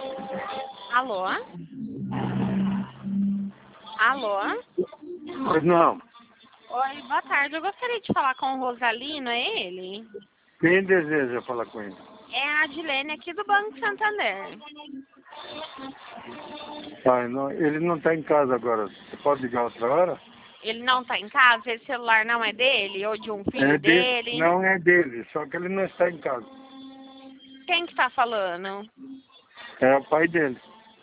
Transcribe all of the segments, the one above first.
Alô? Alô? Pois não. Oi, boa tarde. Eu gostaria de falar com o Rosalino, é ele? Quem deseja falar com ele? É a Adilene aqui do Banco Santander. Tá, ele não está em casa agora. Você pode ligar outra hora? Ele não está em casa? Esse celular não é dele? Ou de um É filho dele. dele? Não é dele, só que ele não está em casa. Quem que está falando? É o pai dele.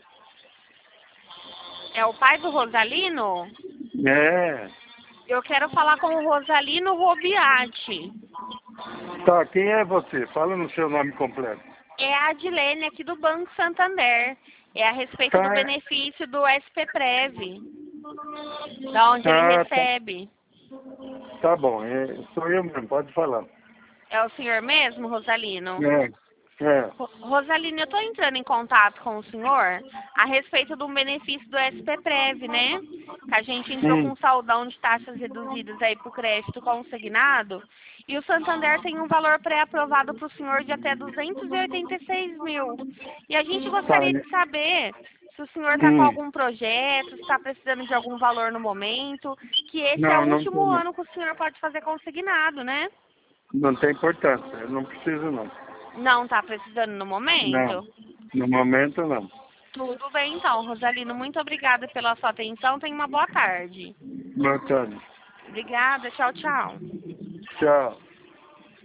É o pai do Rosalino? É. Eu quero falar com o Rosalino Robiati. Tá, quem é você? Fala no seu nome completo. É a Adilene aqui do Banco Santander. É a respeito do Tá, benefício do SPPrev, da onde ele tá, recebe. tá bom. Sou eu mesmo, pode falar. É o senhor mesmo, Rosalino? É. Rosalino, eu estou entrando em contato com o senhor a respeito do benefício do SPPrev, né? Que a gente entrou com Hum, um saldão de taxas reduzidas aí para o crédito consignado. E o Santander tem um valor pré-aprovado para o senhor de até 286 mil. E a gente tá. gostaria de saber se o senhor está com Hum. algum projeto, se está precisando de algum valor no momento, que esse é o Não último tem, não. ano que o senhor pode fazer consignado, né? Não tem importância. Eu não preciso, não. Não está precisando no Não. momento? No momento, não. Tudo bem, então, Rosalino. Muito obrigada pela sua atenção. Tenha uma boa tarde. Boa tarde. Obrigada. Tchau, tchau. Tchau.